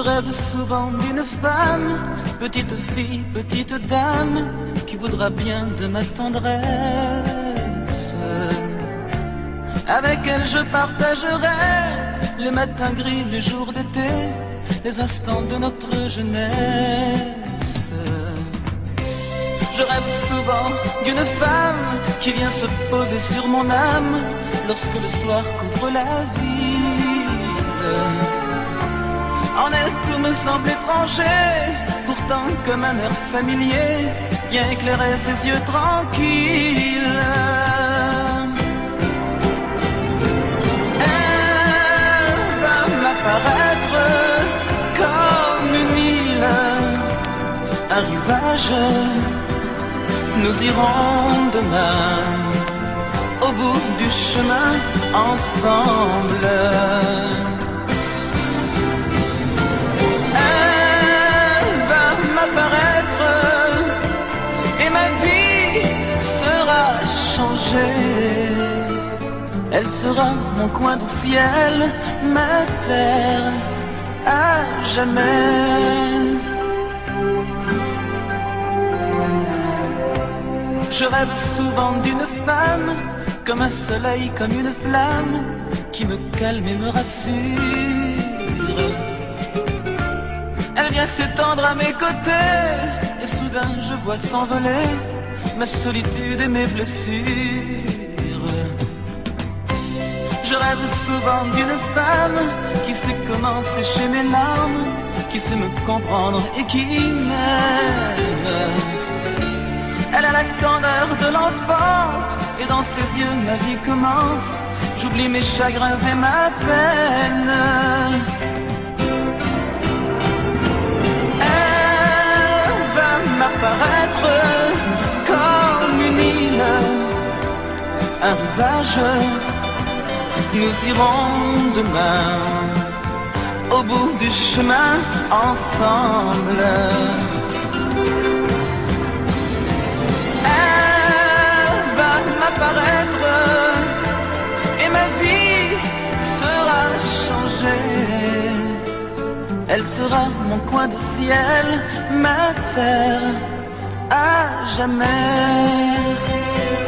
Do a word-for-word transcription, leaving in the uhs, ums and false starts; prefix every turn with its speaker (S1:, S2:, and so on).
S1: rêve souvent d'une femme, petite fille, petite dame, qui voudra bien de ma tendresse. Avec elle je partagerai les matins gris, les jours d'été, les instants de notre jeunesse. Je rêve souvent d'une femme qui vient se poser sur mon âme lorsque le soir couvre la ville. En elle tout me semble étranger, pourtant comme un air familier vient éclairer ses yeux tranquilles. Elle va m'apparaître comme une île, un rivage. Nous irons demain au bout du chemin ensemble. Elle va m'apparaître et ma vie sera changée. Elle sera mon coin de ciel, ma terre à jamais. Je rêve souvent d'une femme, comme un soleil, comme une flamme, qui me calme et me rassure. Elle vient s'étendre à mes côtés, et soudain je vois s'envoler ma solitude et mes blessures. Je rêve souvent d'une femme qui sait comment sécher mes larmes, qui sait me comprendre et qui m'aime. Elle a la candeur de l'enfance, et dans ses yeux ma vie commence. J'oublie mes chagrins et ma peine. Elle va m'apparaître comme une île, un rivage. Nous irons demain au bout du chemin ensemble. M'apparaître et ma vie sera changée. Elle sera mon coin de ciel, ma terre à jamais.